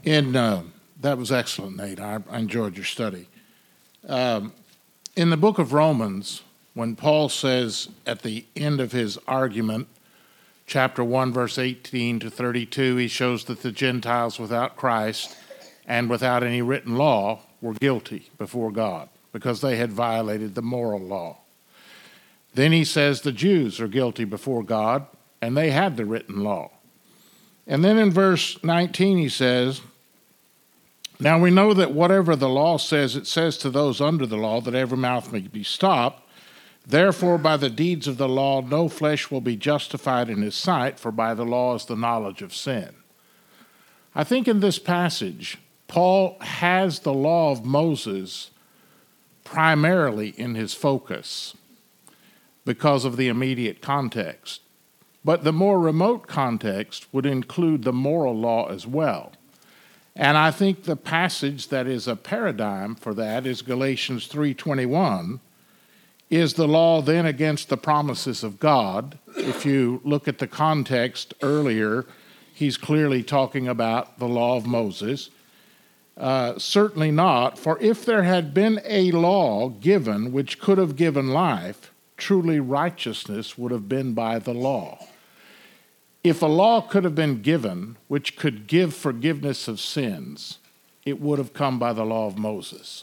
That was excellent, Nate. I enjoyed your study. In the book of Romans, when Paul says at the end of his argument, chapter 1, verse 18 to 32, he shows that the Gentiles without Christ and without any written law were guilty before God because they had violated the moral law. Then he says the Jews are guilty before God and they had the written law. And then in verse 19 he says, now we know that whatever the law says, it says to those under the law that every mouth may be stopped. Therefore, by the deeds of the law, no flesh will be justified in his sight, for by the law is the knowledge of sin. I think in this passage, Paul has the law of Moses primarily in his focus because of the immediate context. But the more remote context would include the moral law as well. And I think the passage that is a paradigm for that is Galatians 3:21. Is the law then against the promises of God? If you look at the context earlier, he's clearly talking about the law of Moses. Certainly not, for if there had been a law given which could have given life, truly righteousness would have been by the law. If a law could have been given which could give forgiveness of sins, it would have come by the law of Moses.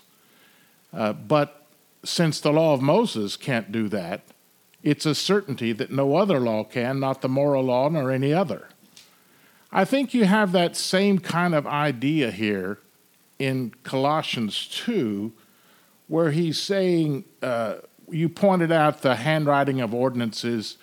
But since the law of Moses can't do that, it's a certainty that no other law can, not the moral law nor any other. I think you have that same kind of idea here in Colossians 2, where he's saying, you pointed out the handwriting of ordinances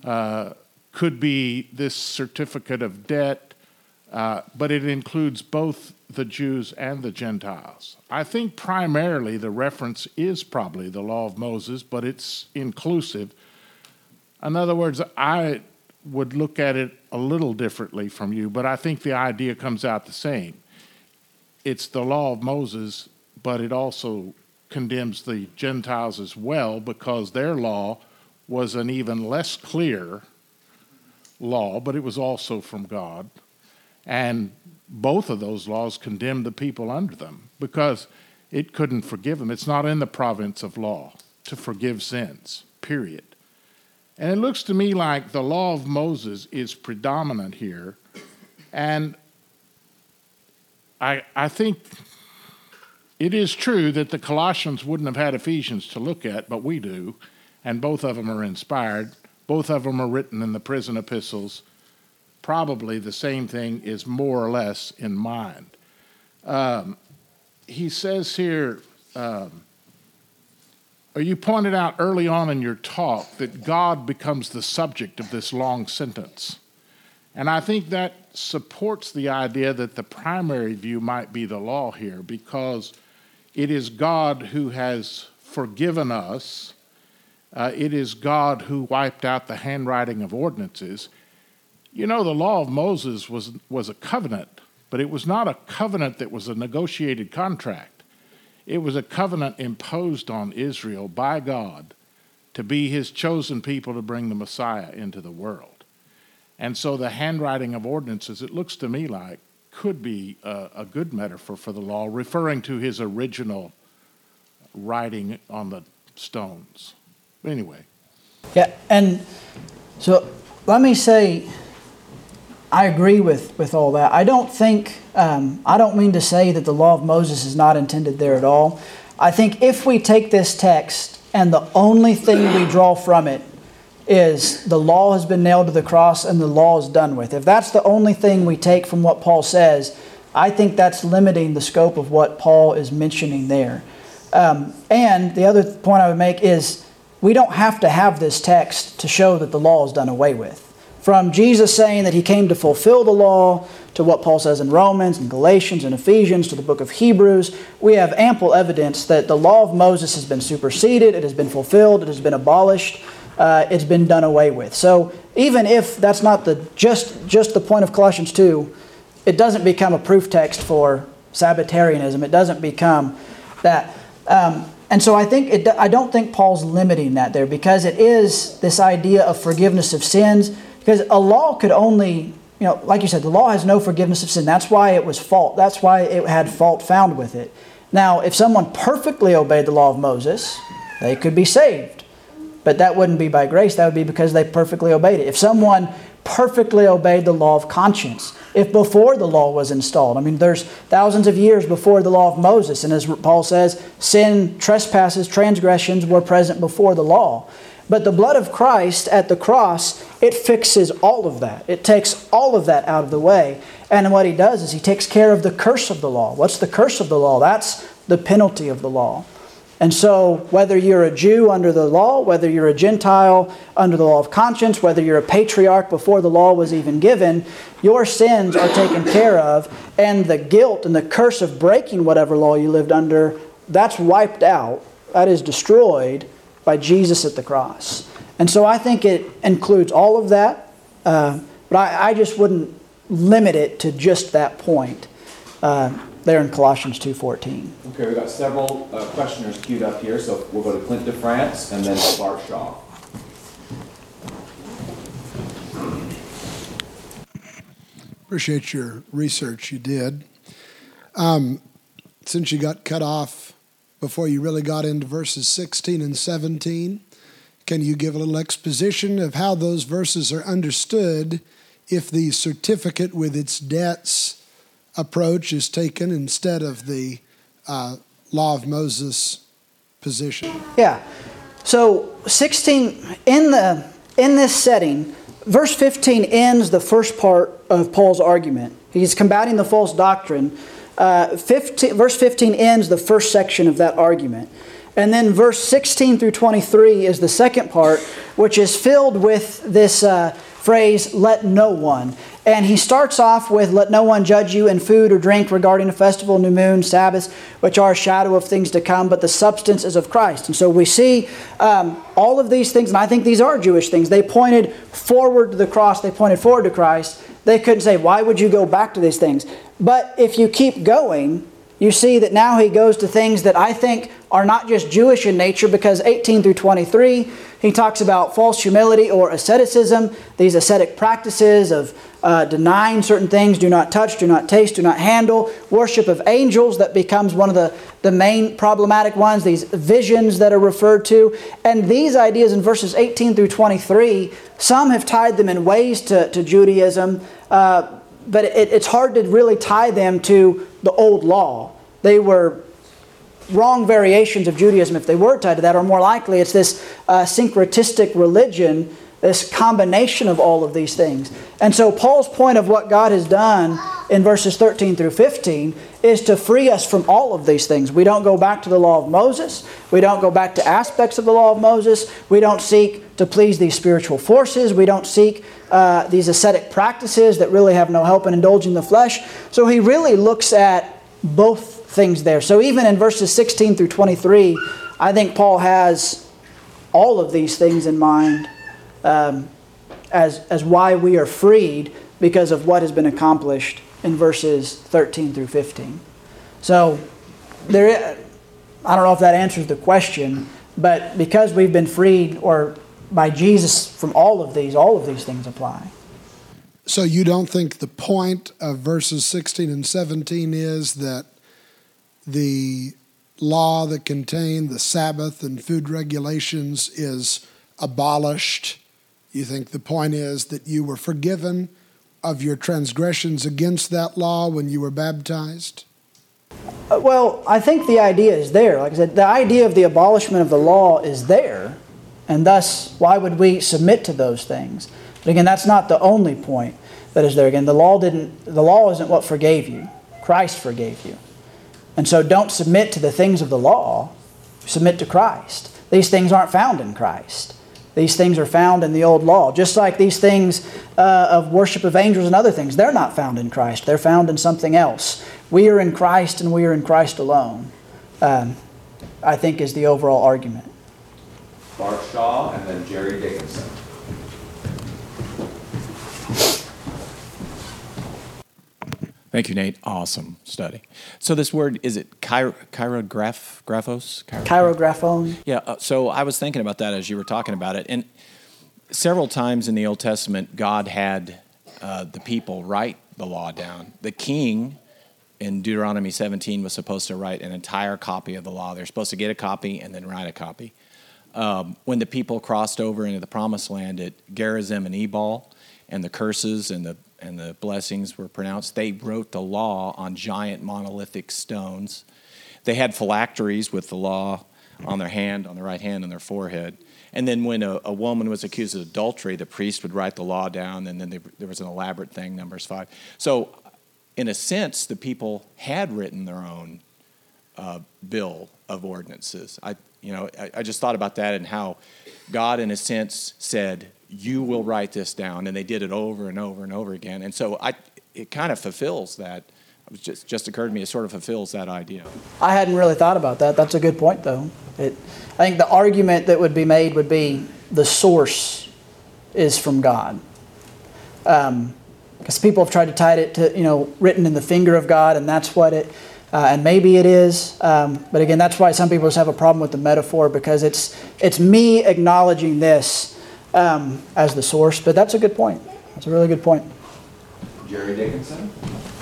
could be this certificate of debt, but it includes both the Jews and the Gentiles. I think primarily the reference is probably the law of Moses, but it's inclusive. In other words, I would look at it a little differently from you, but I think the idea comes out the same. It's the law of Moses, but it also condemns the Gentiles as well because their law was an even less clear law, but it was also from God. And both of those laws condemned the people under them because it couldn't forgive them. It's not in the province of law to forgive sins, period. And it looks to me like the law of Moses is predominant here. And I think it is true that the Colossians wouldn't have had Ephesians to look at, but we do. And both of them are inspired. Both of them are written in the prison epistles. Probably the same thing is more or less in mind. He says here, you pointed out early on in your talk that God becomes the subject of this long sentence. And I think that supports the idea that the primary view might be the law here because it is God who has forgiven us. It is God who wiped out the handwriting of ordinances. You know, the law of Moses was a covenant, but it was not a covenant that was a negotiated contract. It was a covenant imposed on Israel by God to be his chosen people to bring the Messiah into the world. And so the handwriting of ordinances, it looks to me like, could be a good metaphor for the law, referring to his original writing on the stones. Anyway. Yeah, and so let me say, I agree with all that. I don't mean to say that the law of Moses is not intended there at all. I think if we take this text and the only thing we draw from it is the law has been nailed to the cross and the law is done with. If that's the only thing we take from what Paul says, I think that's limiting the scope of what Paul is mentioning there. And the other point I would make is we don't have to have this text to show that the law is done away with. From Jesus saying that he came to fulfill the law, to what Paul says in Romans and Galatians and Ephesians, to the book of Hebrews, we have ample evidence that the law of Moses has been superseded, it has been fulfilled, it has been abolished, it's been done away with. So even if that's not just the point of Colossians 2, it doesn't become a proof text for Sabbatarianism. It doesn't become that. And so I don't think Paul's limiting that there because it is this idea of forgiveness of sins. Because a law could only like you said, the law has no forgiveness of sin. That's why it was fault. That's why it had fault found with it. Now, if someone perfectly obeyed the law of Moses, they could be saved. But that wouldn't be by grace. That would be because they perfectly obeyed it. If someone perfectly obeyed the law of conscience, if before the law was installed, there's thousands of years before the law of Moses, and as Paul says, sin, trespasses, transgressions were present before the law. But the blood of Christ at the cross, it fixes all of that. It takes all of that out of the way. And what He does is He takes care of the curse of the law. What's the curse of the law? That's the penalty of the law. And so whether you're a Jew under the law, whether you're a Gentile under the law of conscience, whether you're a patriarch before the law was even given, your sins are taken care of, and the guilt and the curse of breaking whatever law you lived under, that's wiped out. That is destroyed by Jesus at the cross. And so I think it includes all of that, but I just wouldn't limit it to just that point there in Colossians 2:14. Okay, we've got several questioners queued up here, so we'll go to Clint DeFrance and then Bart Shaw. Appreciate your research you did. Since you got cut off before you really got into verses 16 and 17, can you give a little exposition of how those verses are understood if the certificate with its debts approach is taken instead of the law of Moses position? Yeah. So 16 in this setting, verse 15 ends the first part of Paul's argument. He's combating the false doctrine. Verse 15 ends the first section of that argument. And then verse 16 through 23 is the second part, which is filled with this phrase, let no one. And he starts off with, let no one judge you in food or drink regarding a festival, new moon, Sabbaths, which are a shadow of things to come, but the substance is of Christ. And so we see all of these things, and I think these are Jewish things. They pointed forward to the cross. They pointed forward to Christ. They couldn't say, why would you go back to these things? But if you keep going, you see that now he goes to things that I think are not just Jewish in nature, because 18 through 23, he talks about false humility or asceticism, these ascetic practices of denying certain things, do not touch, do not taste, do not handle, worship of angels, that becomes one of the main problematic ones, these visions that are referred to. And these ideas in verses 18 through 23, some have tied them in ways to Judaism, but it's hard to really tie them to the old law. They were wrong variations of Judaism if they were tied to that, or more likely it's this syncretistic religion, this combination of all of these things. And so Paul's point of what God has done in verses 13 through 15 is to free us from all of these things. We don't go back to the law of Moses. We don't go back to aspects of the law of Moses. We don't seek to please these spiritual forces. We don't seek these ascetic practices that really have no help in indulging the flesh. So he really looks at both things there. So even in verses 16 through 23, I think Paul has all of these things in mind as why we are freed because of what has been accomplished in verses 13 through 15. So I don't know if that answers the question, but because we've been freed or by Jesus from all of these things apply. So you don't think the point of verses 16 and 17 is that the law that contained the Sabbath and food regulations is abolished? You think the point is that you were forgiven of your transgressions against that law when you were baptized? Well, I think the idea is there. Like I said, the idea of the abolishment of the law is there, and thus, why would we submit to those things? But again, that's not the only point that is there. Again, the law isn't what forgave you. Christ forgave you. And so don't submit to the things of the law. Submit to Christ. These things aren't found in Christ. These things are found in the old law. Just like these things of worship of angels and other things, they're not found in Christ. They're found in something else. We are in Christ and we are in Christ alone, I think is the overall argument. Bart Shaw and then Jerry Dickinson. Thank you, Nate. Awesome study. So this word, is it chirograph? Chirographone? Yeah, so I was thinking about that as you were talking about it. And several times in the Old Testament, God had the people write the law down. The king in Deuteronomy 17 was supposed to write an entire copy of the law. They're supposed to get a copy and then write a copy. When the people crossed over into the promised land at Gerizim and Ebal, and the curses and the blessings were pronounced, they wrote the law on giant monolithic stones. They had phylacteries with the law on their hand, on their right hand, on their forehead. And then when a woman was accused of adultery, the priest would write the law down, and then there was an elaborate thing, Numbers 5. So in a sense, the people had written their own bill of ordinances. I just thought about that and how God, in a sense, said, you will write this down, and they did it over and over and over again. And so it kind of fulfills that. It just occurred to me, it sort of fulfills that idea. I hadn't really thought about that. That's a good point, though. I think the argument that would be made would be the source is from God. Because people have tried to tie it to, written in the finger of God, and that's what it, and maybe it is. But again, that's why some people just have a problem with the metaphor, because it's me acknowledging this as the source. But that's a good point. That's a really good point. Jerry Dickinson?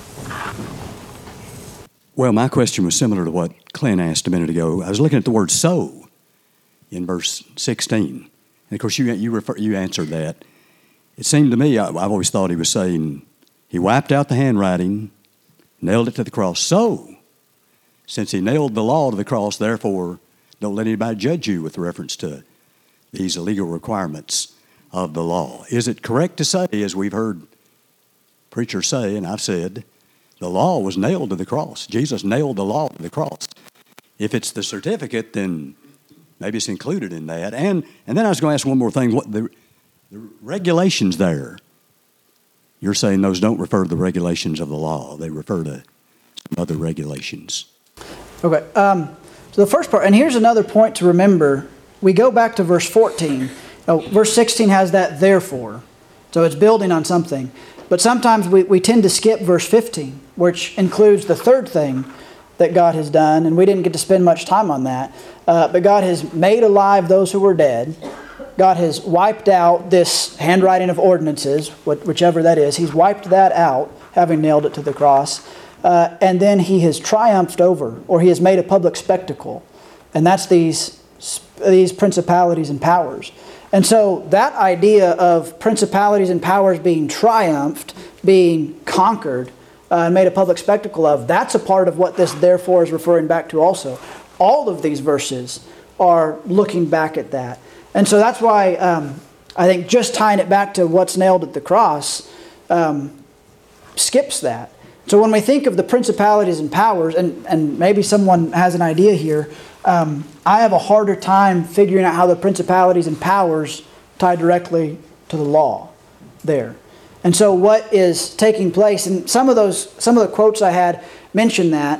Well, my question was similar to what Clint asked a minute ago. I was looking at the word "so" in verse 16. And of course, you answered that. It seemed to me, I've always thought he was saying, he wiped out the handwriting, nailed it to the cross. So, since he nailed the law to the cross, therefore, don't let anybody judge you with reference to these legal requirements of the law. Is it correct to say, as we've heard preachers say, and I've said, the law was nailed to the cross. Jesus nailed the law to the cross. If it's the certificate, then maybe it's included in that. And then I was going to ask one more thing. What the regulations there, you're saying those don't refer to the regulations of the law. They refer to some other regulations. Okay. So the first part, and here's another point to remember. We go back to verse 14. Verse 16 has that therefore. So it's building on something. But sometimes we tend to skip verse 15, which includes the third thing that God has done, and we didn't get to spend much time on that. But God has made alive those who were dead. God has wiped out this handwriting of ordinances, whichever that is. He's wiped that out, having nailed it to the cross. And then He has triumphed over, or He has made a public spectacle. And that's these principalities and powers. And so that idea of principalities and powers being triumphed, being conquered, and made a public spectacle of, that's a part of what this therefore is referring back to also. All of these verses are looking back at that. And so that's why I think just tying it back to what's nailed at the cross skips that. So when we think of the principalities and powers, and maybe someone has an idea here, I have a harder time figuring out how the principalities and powers tie directly to the law there. And so what is taking place, and some of the quotes I had mentioned that,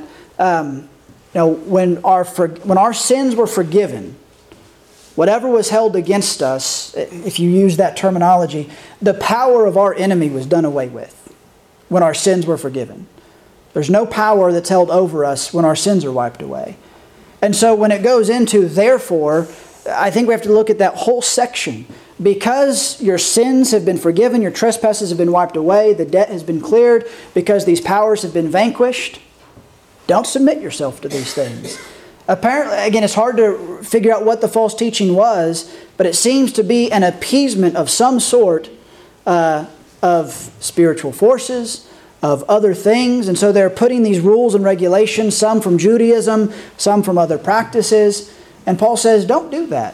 when our sins were forgiven, whatever was held against us, if you use that terminology, the power of our enemy was done away with when our sins were forgiven. There's no power that's held over us when our sins are wiped away. And so when it goes into therefore, I think we have to look at that whole section. Because your sins have been forgiven, your trespasses have been wiped away, the debt has been cleared, because these powers have been vanquished, don't submit yourself to these things. Apparently, again, it's hard to figure out what the false teaching was, but it seems to be an appeasement of some sort of spiritual forces, of other things. And so they're putting these rules and regulations, some from Judaism, some from other practices. And Paul says, don't do that.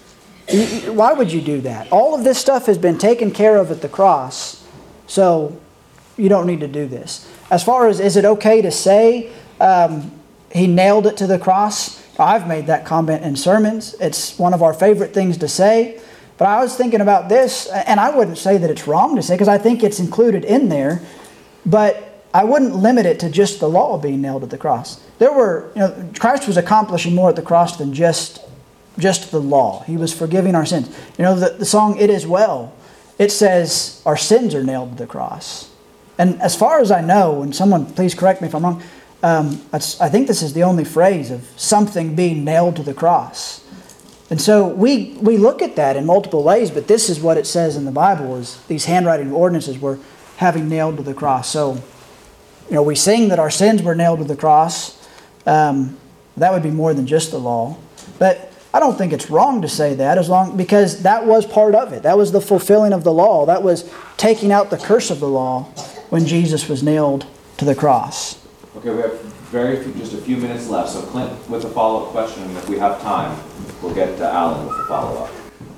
Why would you do that? All of this stuff has been taken care of at the cross, so you don't need to do this. As far as, is it okay to say He nailed it to the cross? I've made that comment in sermons. It's one of our favorite things to say. But I was thinking about this, and I wouldn't say that it's wrong to say, because I think it's included in there. But I wouldn't limit it to just the law being nailed at the cross. Christ was accomplishing more at the cross than just the law. He was forgiving our sins. The song "It Is Well," it says our sins are nailed to the cross. And as far as I know, and someone please correct me if I'm wrong, I think this is the only phrase of something being nailed to the cross. And so we look at that in multiple ways, but this is what it says in the Bible, is these handwriting ordinances were having nailed to the cross. So, we sing that our sins were nailed to the cross. That would be more than just the law. But I don't think it's wrong to say that, because that was part of it. That was the fulfilling of the law. That was taking out the curse of the law when Jesus was nailed to the cross. Okay, we have just a few minutes left. So Clint, with a follow-up question, and if we have time, we'll get to Alan with a follow-up.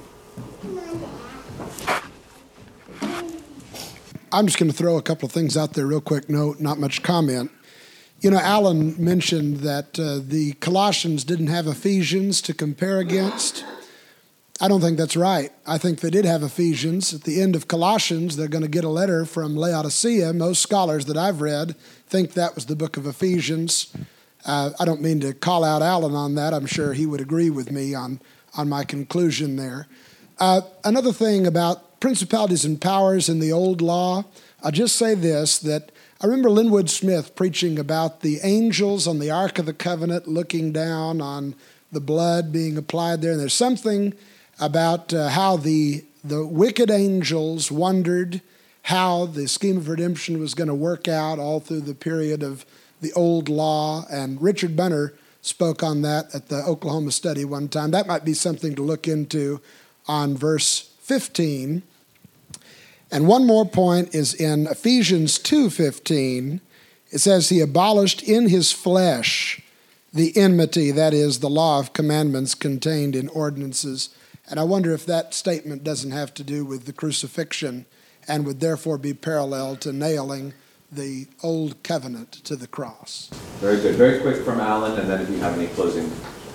I'm just going to throw a couple of things out there real quick. No, not much comment. Alan mentioned that the Colossians didn't have Ephesians to compare against. I don't think that's right. I think they did have Ephesians. At the end of Colossians, they're going to get a letter from Laodicea. Most scholars that I've read think that was the book of Ephesians. I don't mean to call out Alan on that. I'm sure he would agree with me on my conclusion there. Another thing about principalities and powers in the old law, I'll just say this, that I remember Linwood Smith preaching about the angels on the Ark of the Covenant looking down on the blood being applied there. And there's something about how the wicked angels wondered how the scheme of redemption was going to work out all through the period of the old law. And Richard Bunner spoke on that at the Oklahoma study one time. That might be something to look into on verse 15. And one more point is in Ephesians 2:15. It says, he abolished in his flesh the enmity, that is, the law of commandments contained in ordinances. And I wonder if that statement doesn't have to do with the crucifixion and would therefore be parallel to nailing the old covenant to the cross. Very good. Very quick from Alan, and then if you have any closing.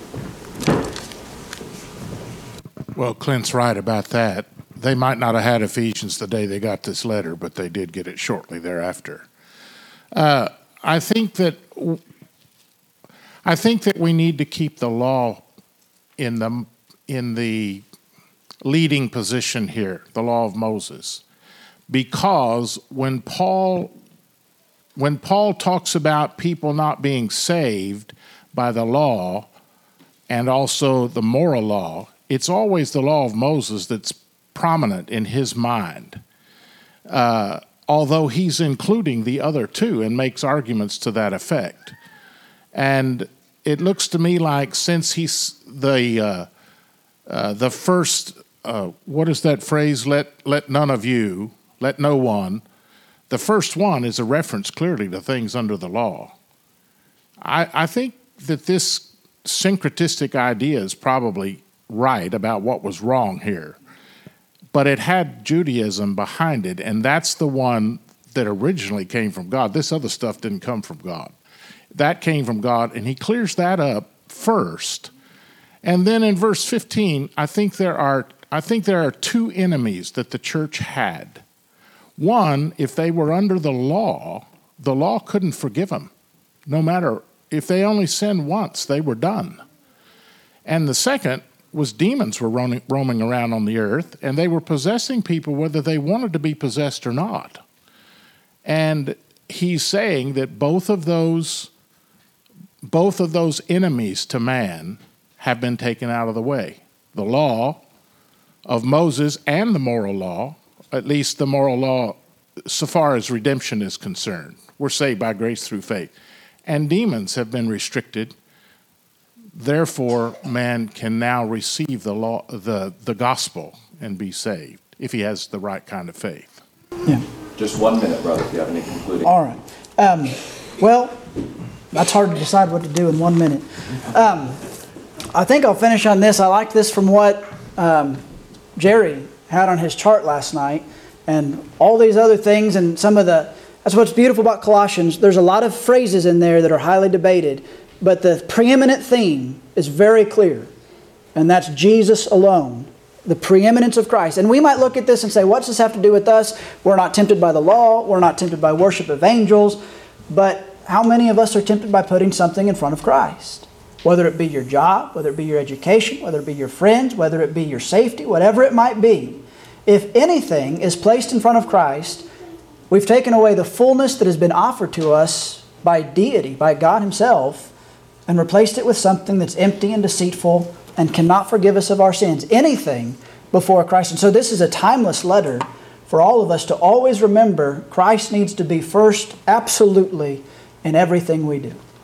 Well, Clint's right about that. They might not have had Ephesians the day they got this letter, but they did get it shortly thereafter. I think that we need to keep the law in the leading position here, the law of Moses, because when Paul talks about people not being saved by the law and also the moral law, it's always the law of Moses that's prominent in his mind, although he's including the other two and makes arguments to that effect. And it looks to me like since he's the first, what is that phrase? Let none of you, let no one. The first one is a reference clearly to things under the law. I think that this syncretistic idea is probably right about what was wrong here. But it had Judaism behind it, and that's the one that originally came from God. This other stuff didn't come from God. That came from God, and he clears that up first. And then in verse 15, I think there are two enemies that the church had. One, if they were under the law couldn't forgive them. No matter, if they only sinned once, they were done. And the second was demons were roaming around on the earth, and they were possessing people whether they wanted to be possessed or not. And he's saying that both of those enemies to man have been taken out of the way. The law of Moses and the moral law, at least the moral law so far as redemption is concerned. We're saved by grace through faith. And demons have been restricted. Therefore, man can now receive the law, the gospel, and be saved if he has the right kind of faith. Yeah. Just 1 minute, brother, if you have any concluding. All right. Well, that's hard to decide what to do in 1 minute. I think I'll finish on this. I like this from what Jerry had on his chart last night, and all these other things, and that's what's beautiful about Colossians. There's a lot of phrases in there that are highly debated, but the preeminent theme is very clear, and that's Jesus alone, the preeminence of Christ. And we might look at this and say, what's this have to do with us? We're not tempted by the law. We're not tempted by worship of angels. But how many of us are tempted by putting something in front of Christ? Whether it be your job, whether it be your education, whether it be your friends, whether it be your safety, whatever it might be. If anything is placed in front of Christ, we've taken away the fullness that has been offered to us by deity, by God Himself, and replaced it with something that's empty and deceitful and cannot forgive us of our sins. Anything before Christ. And so this is a timeless letter for all of us to always remember Christ needs to be first, absolutely, in everything we do.